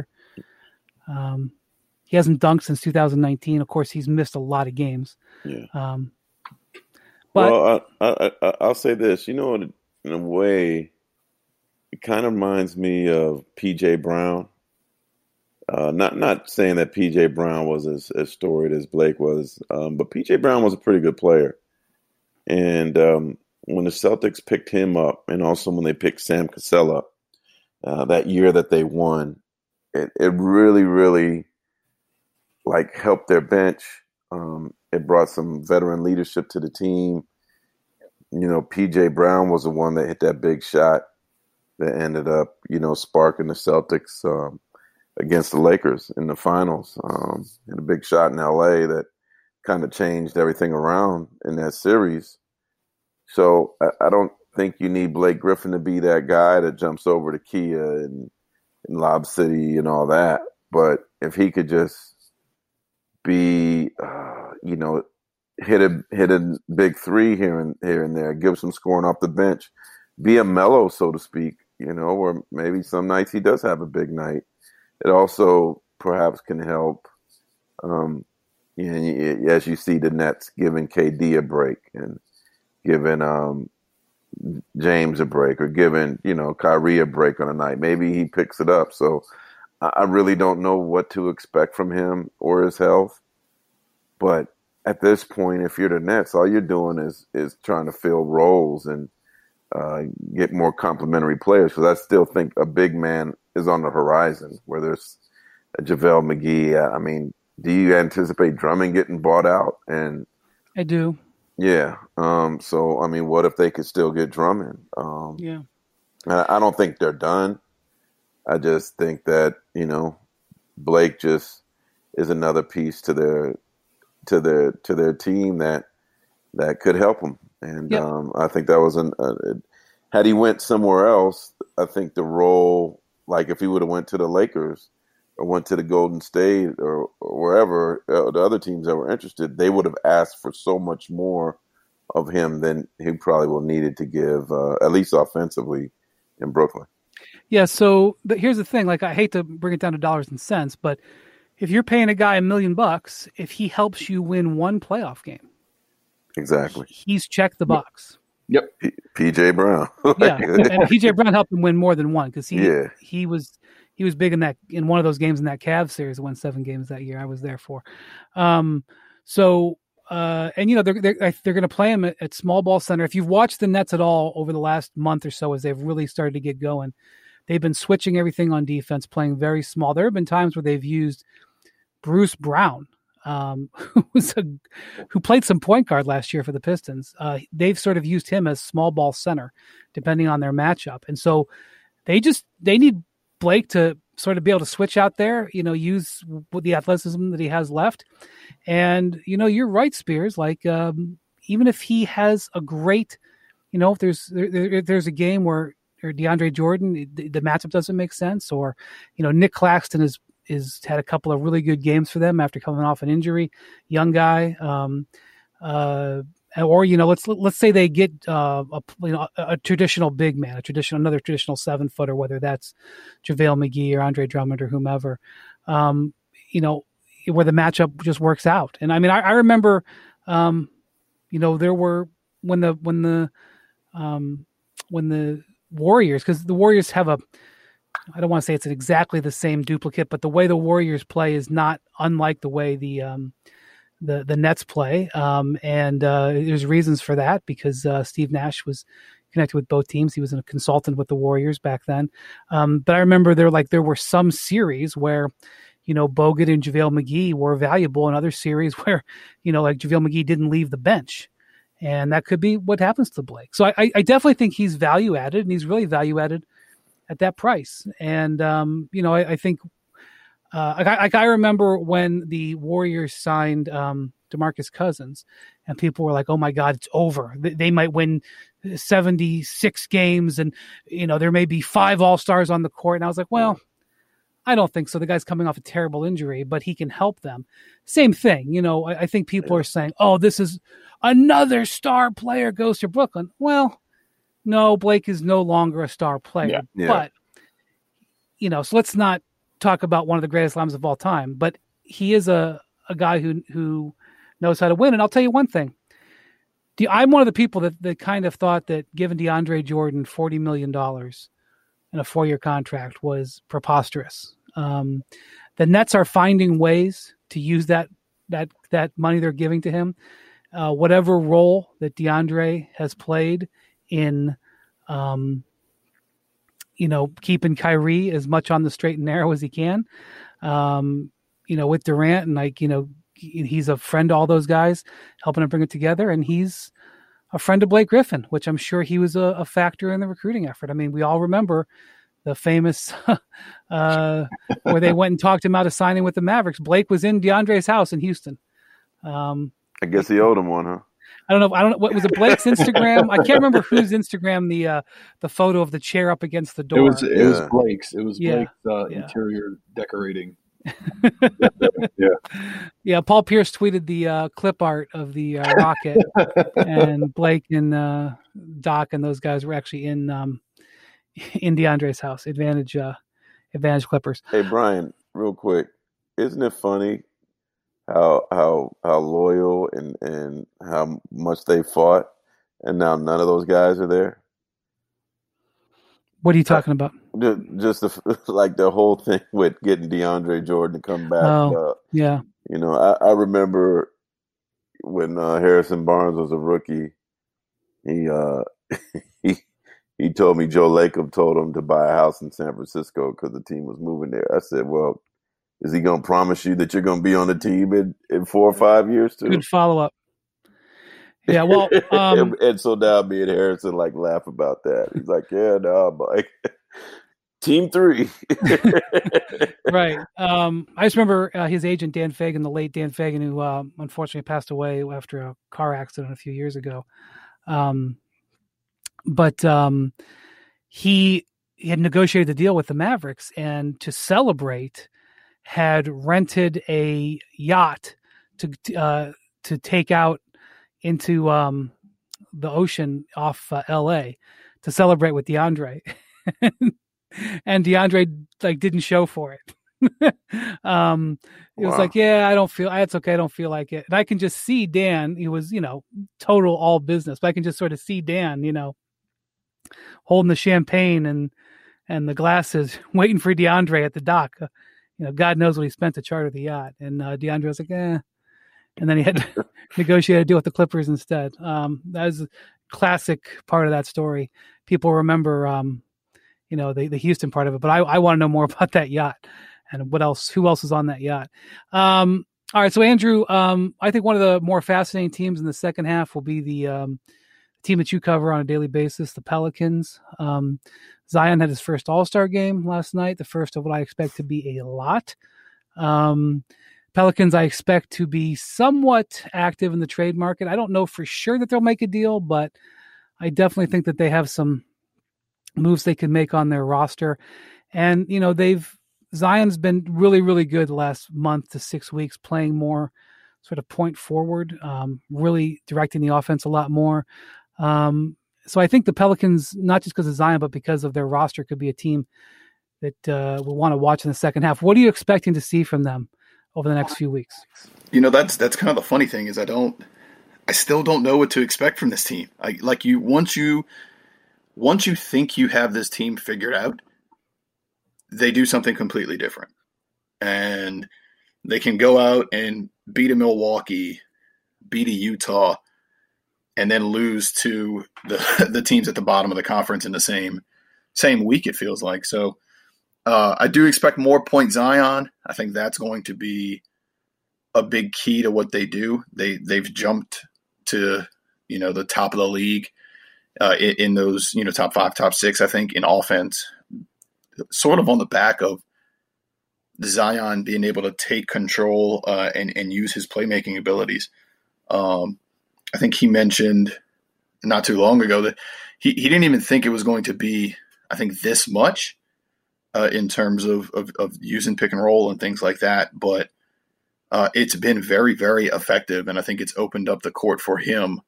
He hasn't dunked since 2019. Of course, he's missed a lot of games. Yeah. But I'll say this. In a way, it kind of reminds me of P.J. Brown. Not saying that P.J. Brown was as storied as Blake was, but P.J. Brown was a pretty good player. And when the Celtics picked him up, and also when they picked Sam Cassell up that year that they won, it really, really helped their bench. It brought some veteran leadership to the team. P.J. Brown was the one that hit that big shot that ended up, sparking the Celtics against the Lakers in the finals. And a big shot in L.A. that kind of changed everything around in that series. So I don't think you need Blake Griffin to be that guy that jumps over to Kia and Lob City and all that. But if he could just be, hit a big 3 here and there, give some scoring off the bench, be a mellow, so to speak, or maybe some nights he does have a big night. It also perhaps can help, as you see the Nets giving KD a break and giving James a break, or giving Kyrie a break on a night. Maybe he picks it up. So I really don't know what to expect from him or his health. But at this point, if you're the Nets, all you're doing is trying to fill roles and get more complementary players. Because I still think a big man is on the horizon, whether it's a JaVale McGee. Do you anticipate Drummond getting bought out? And I do. Yeah. What if they could still get Drummond? Yeah. I don't think they're done. I just think that, Blake just is another piece to their team that could help them. And yep. I think that was had he went somewhere else, I think the role, like if he would have went to the Lakers or went to the Golden State or wherever, the other teams that were interested, they would have asked for so much more of him than he probably will needed to give, at least offensively, in Brooklyn. Yeah, so here's the thing. I hate to bring it down to dollars and cents, but if you're paying a guy $1 million, if he helps you win one playoff game, exactly, he's checked the box. Yep. P.J. Brown. Yeah, and P.J. Brown helped him win more than one because he was big in one of those games in that Cavs series that won 7 games that year. I was there for. They're going to play him at small ball center. If you've watched the Nets at all over the last month or so, as they've really started to get going, they've been switching everything on defense, playing very small. There have been times where they've used Bruce Brown who played some point guard last year for the Pistons. They've sort of used him as small ball center, depending on their matchup. And so they need Blake to sort of be able to switch out there, use the athleticism that he has left. And, you're right, Spears, like, even if he has a great, if there's a game where or DeAndre Jordan, the matchup doesn't make sense, or, Nick Claxton is had a couple of really good games for them after coming off an injury, young guy. Or, let's say they get a traditional big man, another traditional 7-footer, whether that's JaVale McGee or Andre Drummond or whomever, where the matchup just works out. And I mean, I remember, there were when the Warriors, because the Warriors have I don't want to say it's exactly the same duplicate, but the way the Warriors play is not unlike the way the Nets play. And there's reasons for that, because Steve Nash was connected with both teams. He was a consultant with the Warriors back then. But I remember there were some series where, Bogut and JaVale McGee were valuable, and other series where, like JaVale McGee didn't leave the bench. And that could be what happens to Blake. So I definitely think he's value added, and he's really value added at that price. And, I think, I remember when the Warriors signed DeMarcus Cousins, and people were like, "Oh my God, it's over. They might win 76 games, and there may be 5 All-Stars on the court." And I was like, "Well, I don't think so. The guy's coming off a terrible injury, but he can help them." Same thing, I think people are saying, "Oh, this is another star player goes to Brooklyn." Well, no, Blake is no longer a star player, but so let's not talk about one of the greatest Lambs of all time, but he is a guy who knows how to win. And I'll tell you one thing. I'm one of the people that kind of thought that giving DeAndre Jordan $40 million in a 4-year contract was preposterous. The Nets are finding ways to use that money they're giving to him. Whatever role that DeAndre has played in, keeping Kyrie as much on the straight and narrow as he can, with Durant, and he's a friend to all those guys, helping them bring it together. And he's a friend of Blake Griffin, which I'm sure he was a factor in the recruiting effort. I mean, we all remember the famous where they went and talked him out of signing with the Mavericks. Blake was in DeAndre's house in Houston. I guess he owed him one, huh? I don't know. What was it? Blake's Instagram? I can't remember whose Instagram the photo of the chair up against the door. It was Blake's. It was Blake's interior decorating. Yeah. Paul Pierce tweeted the clip art of the rocket, and Blake and Doc and those guys were actually in DeAndre's house. Advantage Clippers. Hey Brian, real quick, isn't it funny how loyal and how much they fought, and now none of those guys are there? What are you talking about? Just the whole thing with getting DeAndre Jordan to come back. Yeah. I remember when Harrison Barnes was a rookie, he told me Joe Lacob told him to buy a house in San Francisco because the team was moving there. I said, well, is he going to promise you that you're going to be on the team in 4 or 5 years too? Good follow-up. Yeah, well, and so now me and Harrison laugh about that. He's like, "Yeah, no, I'm like team 3." Right. I just remember his agent Dan Fagan, the late Dan Fagan, who unfortunately passed away after a car accident a few years ago. But he had negotiated the deal with the Mavericks, and to celebrate, had rented a yacht to take out into the ocean off L.A. to celebrate with DeAndre. And DeAndre didn't show for it. It was like, yeah, it's okay. I don't feel like it. And I can just see Dan, he was, total all business, but I can just sort of see Dan, holding the champagne and the glasses, waiting for DeAndre at the dock. God knows what he spent to charter the yacht. And DeAndre was like, eh. And then he had to negotiate a deal with the Clippers instead. That was a classic part of that story. People remember, the Houston part of it. But I want to know more about that yacht and who else is on that yacht. All right, so Andrew, I think one of the more fascinating teams in the second half will be the team that you cover on a daily basis, the Pelicans. Zion had his first All-Star game last night, the first of what I expect to be a lot. Pelicans, I expect to be somewhat active in the trade market. I don't know for sure that they'll make a deal, but I definitely think that they have some moves they can make on their roster. And, you know, Zion's been really, really good the last month to 6 weeks, playing more sort of point forward, really directing the offense a lot more. So I think the Pelicans, not just because of Zion, but because of their roster, could be a team that we'll want to watch in the second half. What are you expecting to see from them over the next few weeks? You know, that's kind of the funny thing is I still don't know what to expect from this team. Once you think you have this team figured out, they do something completely different. And they can go out and beat a Milwaukee, beat a Utah, and then lose to the teams at the bottom of the conference in the same week, it feels like. So I do expect more point Zion. I think that's going to be a big key to what they do. They've jumped to, you know, the top of the league in those, you know, top 5, top 6, I think, in offense, sort of on the back of Zion being able to take control and use his playmaking abilities. I think he mentioned not too long ago that he didn't even think it was going to be, I think, this much in terms of using pick and roll and things like that. But it's been very, very effective, and I think it's opened up the court for him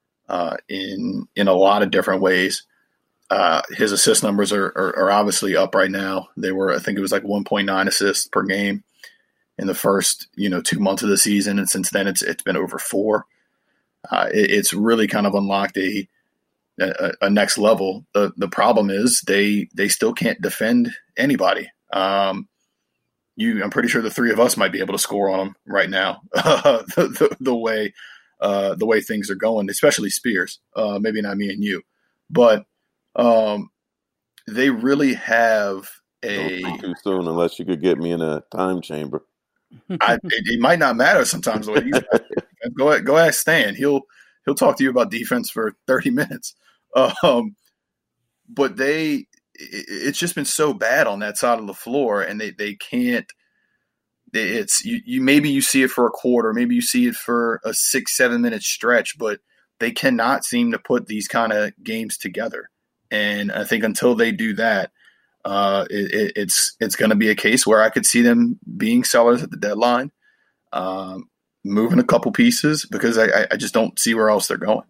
in a lot of different ways. His assist numbers are obviously up right now. They were, I think it was like 1.9 assists per game in the first, 2 months of the season. And since then it's been over 4. It's really kind of unlocked a next level. The problem is they still can't defend anybody. I'm pretty sure the three of us might be able to score on them right now. the way things are going, especially Spears, maybe not me and you, but they really have Don't too soon unless you could get me in a time chamber. It might not matter sometimes the way you go ask Stan. He'll talk to you about defense for 30 minutes. But it's just been so bad on that side of the floor, and they can't. It's you maybe you see it for a quarter, maybe you see it for a 6-7 minute stretch, but they cannot seem to put these kind of games together. And I think until they do that, it's going to be a case where I could see them being sellers at the deadline, moving a couple pieces, because I just don't see where else they're going.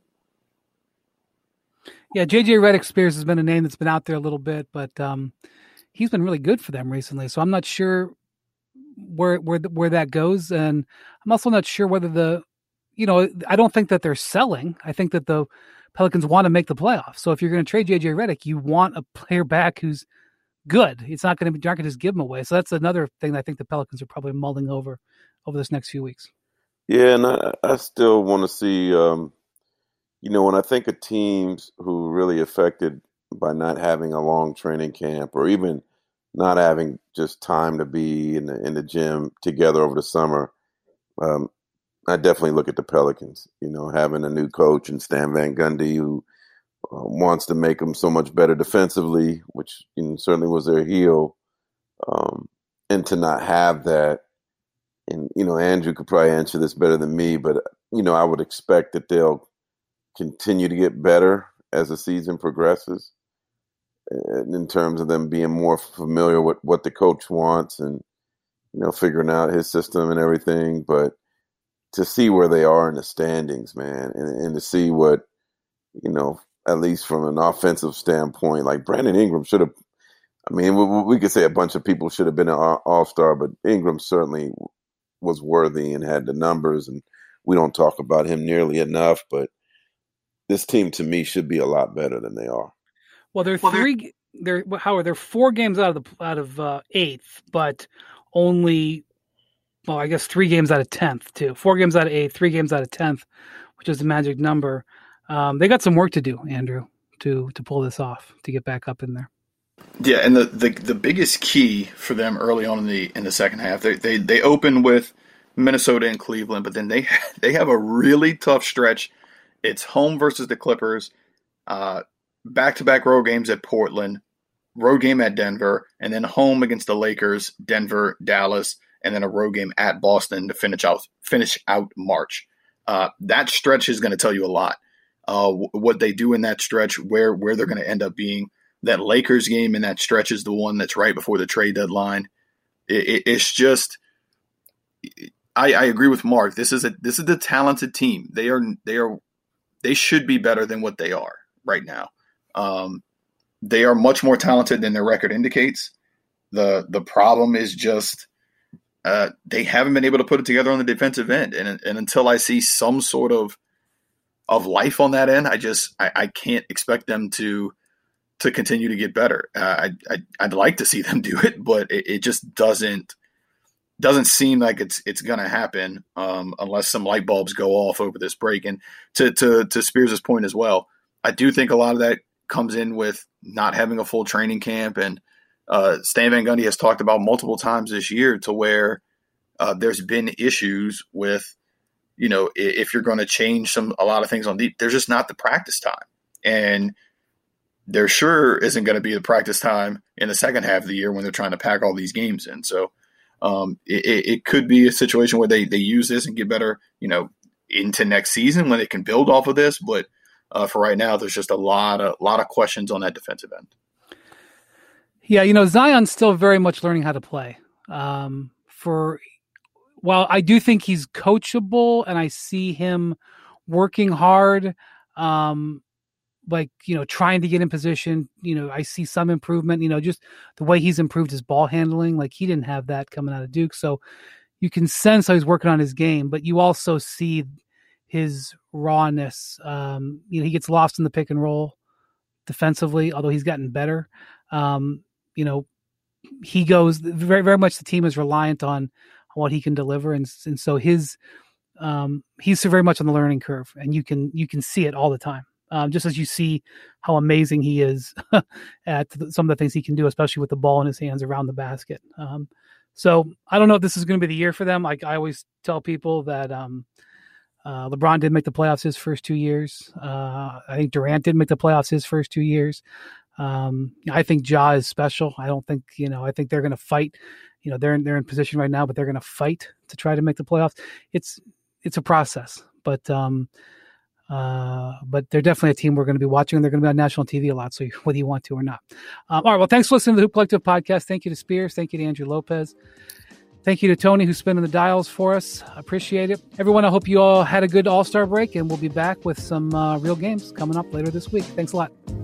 Yeah, J.J. Redick-Spears has been a name that's been out there a little bit, but he's been really good for them recently. So I'm not sure where that goes, and I'm also not sure whether I don't think that they're selling. I think that the Pelicans want to make the playoffs. So if you're going to trade J.J. Redick, you want a player back who's good. It's not going to be, you're not going to just give him away. So that's another thing that I think the Pelicans are probably mulling over this next few weeks. Yeah, and I still want to see, when I think of teams who are really affected by not having a long training camp, or even not having just time to be in the gym together over the summer, I definitely look at the Pelicans, having a new coach and Stan Van Gundy who wants to make them so much better defensively, which certainly was their heel, and to not have that. And, Andrew could probably answer this better than me, but, I would expect that they'll continue to get better as the season progresses, in terms of them being more familiar with what the coach wants and, figuring out his system and everything. But to see where they are in the standings, man, and to see what, at least from an offensive standpoint, like Brandon Ingram should have, we could say a bunch of people should have been an all-star, but Ingram certainly was worthy and had the numbers, and we don't talk about him nearly enough, but this team to me should be a lot better than they are. Well, they're 4 games out of 8th, but only, I guess 3 games out of 10th too. 4 games out of 8th, 3 games out of 10th, which is the magic number. They got some work to do, Andrew, to pull this off, to get back up in there. Yeah, and the biggest key for them early on in the second half, they open with Minnesota and Cleveland, but then they have a really tough stretch. It's home versus the Clippers, back-to-back road games at Portland, road game at Denver, and then home against the Lakers, Denver, Dallas, and then a road game at Boston to finish out March. That stretch is going to tell you a lot. What they do in that stretch, where they're going to end up being. That Lakers game in that stretch is the one that's right before the trade deadline. It's just, I agree with Mark. This is a talented team. They should be better than what they are right now. They are much more talented than their record indicates. The problem is just they haven't been able to put it together on the defensive end, and until I see some sort of life on that end, I can't expect them to continue to get better. I'd like to see them do it, but it just doesn't seem like it's going to happen unless some light bulbs go off over this break. And to Spears' point as well, I do think a lot of that comes in with not having a full training camp. And Stan Van Gundy has talked about multiple times this year to where there's been issues with, if you're going to change a lot of things on deep, there's just not the practice time. And there sure isn't going to be the practice time in the second half of the year when they're trying to pack all these games in. So it could be a situation where they use this and get better, into next season when they can build off of this. But for right now, there's just a lot of questions on that defensive end. Yeah, Zion's still very much learning how to play. While I do think he's coachable and I see him working hard, trying to get in position, I see some improvement, just the way he's improved his ball handling. Like he didn't have that coming out of Duke. So you can sense how he's working on his game, but you also see his rawness. He gets lost in the pick and roll defensively, although he's gotten better. He goes very, very much the team is reliant on what he can deliver. And so he's very much on the learning curve, and you can see it all the time. Just as you see how amazing he is at some of the things he can do, especially with the ball in his hands around the basket. So I don't know if this is going to be the year for them. Like I always tell people that LeBron did make the playoffs his first 2 years. I think Durant did make the playoffs his first 2 years. I think Ja is special. I don't think, I think they're going to fight. They're in position right now, but they're going to fight to try to make the playoffs. It's a process, but they're definitely a team we're going to be watching, and they're going to be on national TV a lot. So whether you want to or not. All right. Well, thanks for listening to the Hoop Collective podcast. Thank you to Spears. Thank you to Andrew Lopez. Thank you to Tony, who's spinning the dials for us. I appreciate it. Everyone, I hope you all had a good All-Star break, and we'll be back with some real games coming up later this week. Thanks a lot.